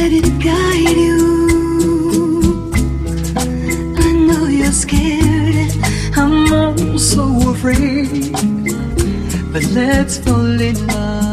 let it guide you. I know you're scared, I'm also afraid, but let's fall in love.